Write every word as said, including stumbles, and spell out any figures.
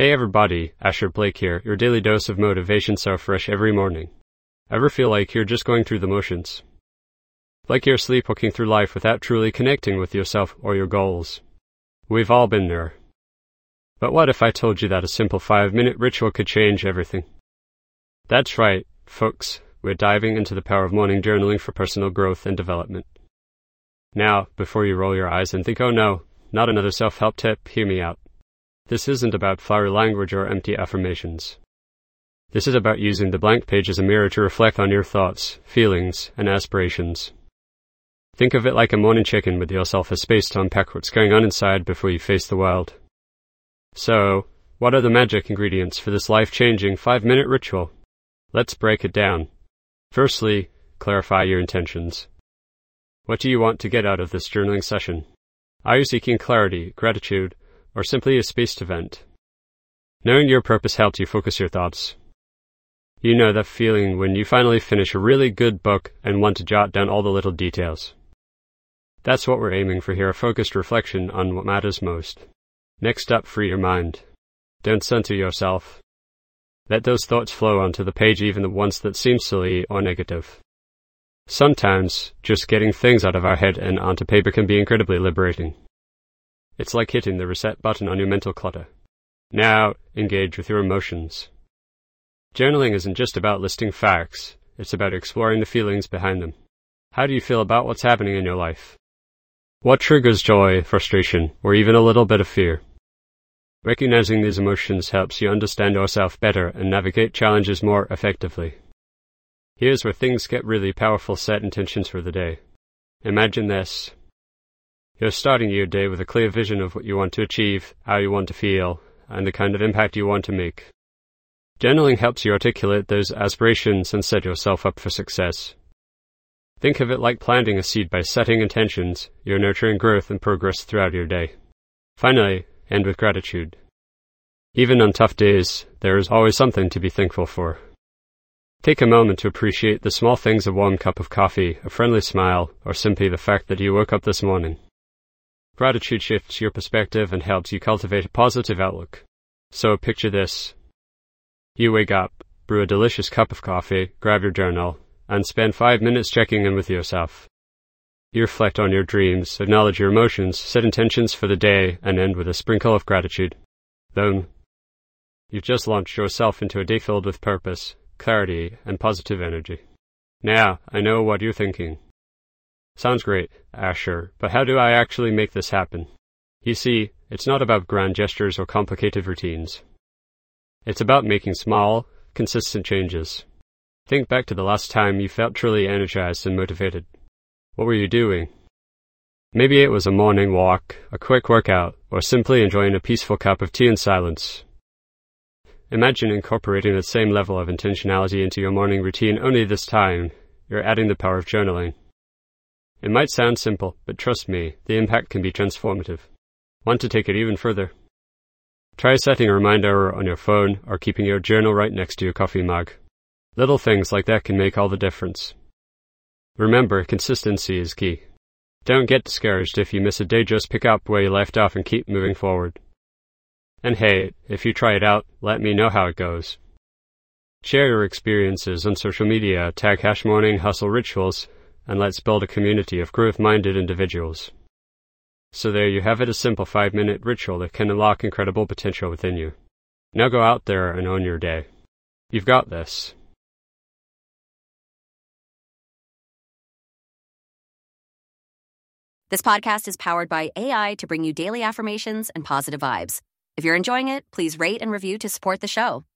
Hey everybody, Asher Blake here, your daily dose of motivation so fresh every morning. Ever feel like you're just going through the motions? Like you're sleepwalking through life without truly connecting with yourself or your goals? We've all been there. But what if I told you that a simple five-minute ritual could change everything? That's right, folks, we're diving into the power of morning journaling for personal growth and development. Now, before you roll your eyes and think, oh no, not another self-help tip, hear me out. This isn't about flowery language or empty affirmations. This is about using the blank page as a mirror to reflect on your thoughts, feelings, and aspirations. Think of it like a morning check-in with yourself, a space to unpack what's going on inside before you face the world. So, what are the magic ingredients for this life-changing five-minute ritual? Let's break it down. Firstly, clarify your intentions. What do you want to get out of this journaling session? Are you seeking clarity, gratitude, or simply a space to vent? Knowing your purpose helps you focus your thoughts. You know that feeling when you finally finish a really good book and want to jot down all the little details. That's what we're aiming for here, a focused reflection on what matters most. Next up, free your mind. Don't censor yourself. Let those thoughts flow onto the page, even the ones that seem silly or negative. Sometimes, just getting things out of our head and onto paper can be incredibly liberating. It's like hitting the reset button on your mental clutter. Now, engage with your emotions. Journaling isn't just about listing facts, it's about exploring the feelings behind them. How do you feel about what's happening in your life? What triggers joy, frustration, or even a little bit of fear? Recognizing these emotions helps you understand yourself better and navigate challenges more effectively. Here's where things get really powerful. Set intentions for the day. Imagine this. You're starting your day with a clear vision of what you want to achieve, how you want to feel, and the kind of impact you want to make. Journaling helps you articulate those aspirations and set yourself up for success. Think of it like planting a seed. By setting intentions, you're nurturing growth and progress throughout your day. Finally, end with gratitude. Even on tough days, there is always something to be thankful for. Take a moment to appreciate the small things: a warm cup of coffee, a friendly smile, or simply the fact that you woke up this morning. Gratitude shifts your perspective and helps you cultivate a positive outlook. So picture this. You wake up, brew a delicious cup of coffee, grab your journal, and spend five minutes checking in with yourself. You reflect on your dreams, acknowledge your emotions, set intentions for the day, and end with a sprinkle of gratitude. Boom. You've just launched yourself into a day filled with purpose, clarity, and positive energy. Now, I know what you're thinking. Sounds great, Asher, but how do I actually make this happen? You see, it's not about grand gestures or complicated routines. It's about making small, consistent changes. Think back to the last time you felt truly energized and motivated. What were you doing? Maybe it was a morning walk, a quick workout, or simply enjoying a peaceful cup of tea in silence. Imagine incorporating the same level of intentionality into your morning routine, only this time, you're adding the power of journaling. It might sound simple, but trust me, the impact can be transformative. Want to take it even further? Try setting a reminder on your phone or keeping your journal right next to your coffee mug. Little things like that can make all the difference. Remember, consistency is key. Don't get discouraged if you miss a day. Just pick up where you left off and keep moving forward. And hey, if you try it out, let me know how it goes. Share your experiences on social media, tag hash morning hustle rituals, and let's build a community of growth-minded individuals. So there you have it, a simple five-minute ritual that can unlock incredible potential within you. Now go out there and own your day. You've got this. This podcast is powered by A I to bring you daily affirmations and positive vibes. If you're enjoying it, please rate and review to support the show.